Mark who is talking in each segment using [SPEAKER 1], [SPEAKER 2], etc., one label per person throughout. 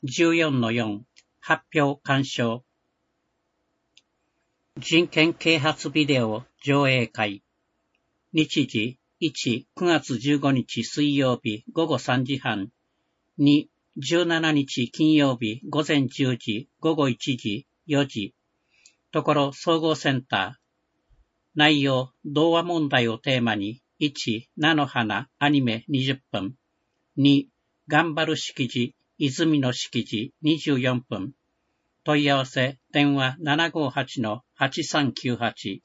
[SPEAKER 1] 14-4 発表鑑賞人権啓発ビデオ上映会日時1、9月15日水曜日午後3時半2、17日金曜日午前10時午後1時4時ところ総合センター内容童話問題をテーマに1、菜の花アニメ20分2、頑張る式辞泉の式辞24分問い合わせ電話 758-8398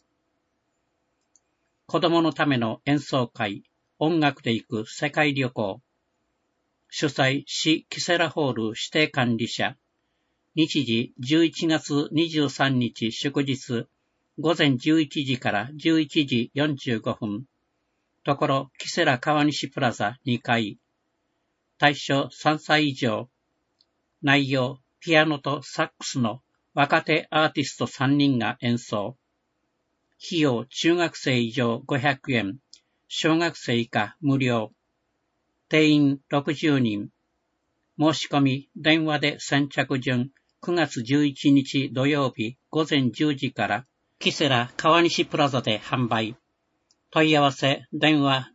[SPEAKER 1] 子供のための演奏会音楽で行く世界旅行主催市キセラホール指定管理者日時11月23日祝日午前11時から11時45分ところキセラ川西プラザ2階対象3歳以上内容ピアノとサックスの若手アーティスト3人が演奏費用中学生以上500円小学生以下無料定員60人申し込み電話で先着順9月11日土曜日午前10時からキセラ川西プラザで販売問い合わせ電話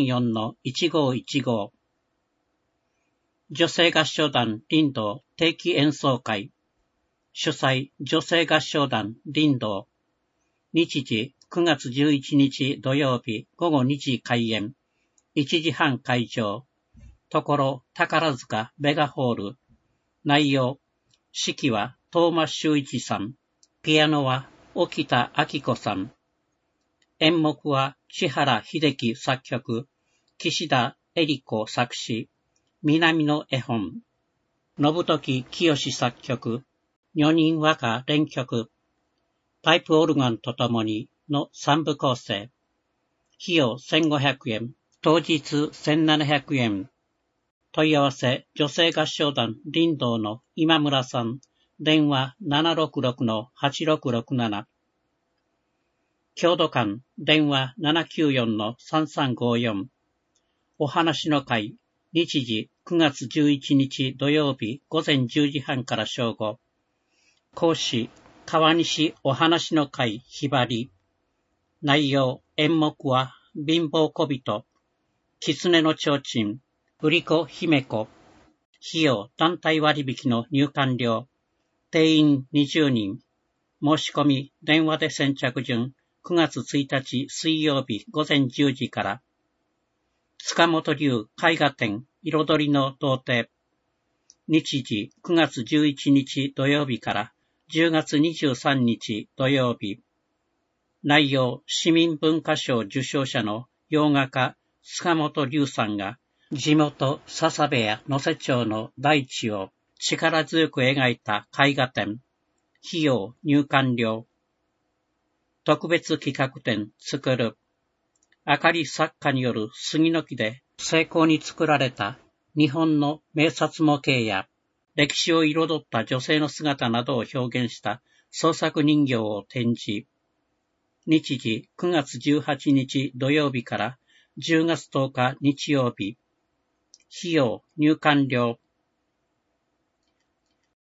[SPEAKER 1] 744-1515 女性合唱団林道定期演奏会主催女性合唱団林道日時9月11日土曜日午後2時開演1時半会場ところ宝塚ベガホール内容指揮は東間修一さんピアノは沖田明子さん演目は千原秀樹作曲岸田恵里子作詞南の絵本信時清作曲女人和歌連曲パイプオルガンとともにの3部構成費用1500円当日1700円問い合わせ女性合唱団林道の今村さん電話 766-8667 郷土館電話 794-3354 お話の会日時9月11日土曜日午前10時半から正午講師川西お話の会ひばり内容演目は貧乏小人狐の提灯売り子姫子費用団体割引の入館料定員20人申し込み電話で先着順9月1日水曜日午前10時から塚本流絵画展彩りの童貞日時9月11日土曜日から10月23日土曜日内容市民文化賞受賞者の洋画家塚本龍さんが地元笹部や能勢町の大地を力強く描いた絵画展費用入館料特別企画展作るあかり作家による杉の木で精巧に作られた日本の名刹模型や歴史を彩った女性の姿などを表現した創作人形を展示。日時9月18日土曜日から10月10日日曜日。費用入館料